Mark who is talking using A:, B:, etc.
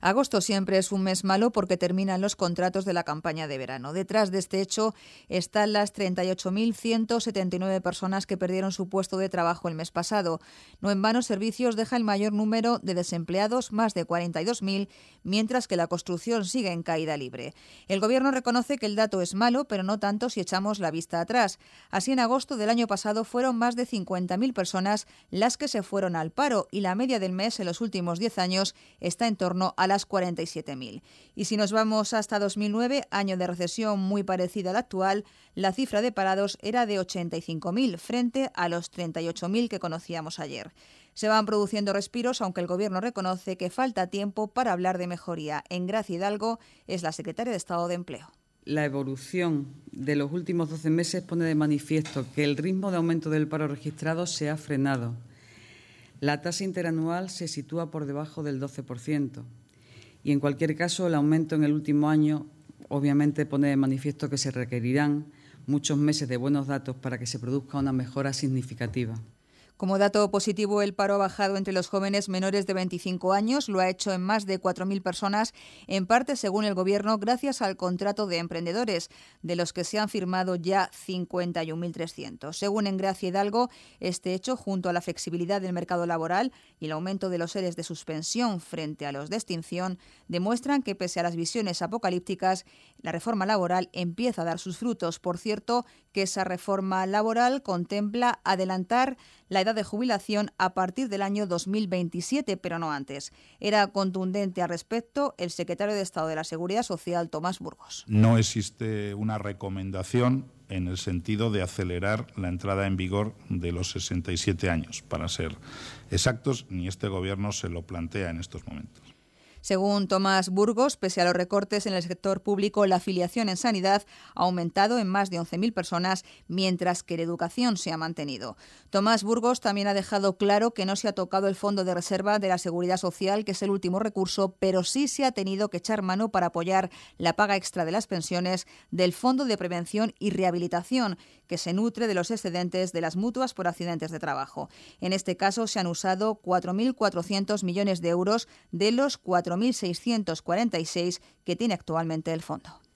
A: Agosto siempre es un mes malo porque terminan los contratos de la campaña de verano. Detrás de este hecho están las 38.179 personas que perdieron su puesto de trabajo el mes pasado. No en vano, Servicios deja el mayor número de desempleados, más de 42.000, mientras que la construcción sigue en caída libre. El Gobierno reconoce que el dato es malo, pero no tanto si echamos la vista atrás. Así, en agosto del año pasado fueron más de 50.000 personas las que se fueron al paro y la media del mes en los últimos 10 años está en torno a las 47.000. Y si nos vamos hasta 2009, año de recesión muy parecida al actual, la cifra de parados era de 85.000 frente a los 38.000 que conocíamos ayer. Se van produciendo respiros, aunque el Gobierno reconoce que falta tiempo para hablar de mejoría. Engracia Hidalgo es la secretaria de Estado de Empleo.
B: La evolución de los últimos 12 meses pone de manifiesto que el ritmo de aumento del paro registrado se ha frenado. La tasa interanual se sitúa por debajo del 12%. Y, en cualquier caso, el aumento en el último año obviamente pone de manifiesto que se requerirán muchos meses de buenos datos para que se produzca una mejora significativa.
A: Como dato positivo, el paro ha bajado entre los jóvenes menores de 25 años. Lo ha hecho en más de 4.000 personas, en parte, según el Gobierno, gracias al contrato de emprendedores, de los que se han firmado ya 51.300. Según Engracia Hidalgo, este hecho, junto a la flexibilidad del mercado laboral y el aumento de los EREs de suspensión frente a los de extinción, demuestran que, pese a las visiones apocalípticas, la reforma laboral empieza a dar sus frutos. Por cierto, que esa reforma laboral contempla adelantar la edad de jubilación a partir del año 2027, pero no antes. Era contundente al respecto el secretario de Estado de la Seguridad Social, Tomás Burgos.
C: No existe una recomendación en el sentido de acelerar la entrada en vigor de los 67 años, para ser exactos, ni este Gobierno se lo plantea en estos momentos.
A: Según Tomás Burgos, pese a los recortes en el sector público, la afiliación en sanidad ha aumentado en más de 11.000 personas, mientras que la educación se ha mantenido. Tomás Burgos también ha dejado claro que no se ha tocado el fondo de reserva de la Seguridad Social, que es el último recurso, pero sí se ha tenido que echar mano para apoyar la paga extra de las pensiones del Fondo de Prevención y Rehabilitación, que se nutre de los excedentes de las mutuas por accidentes de trabajo. En este caso se han usado 4.400 millones de euros de los 4.646 que tiene actualmente el fondo.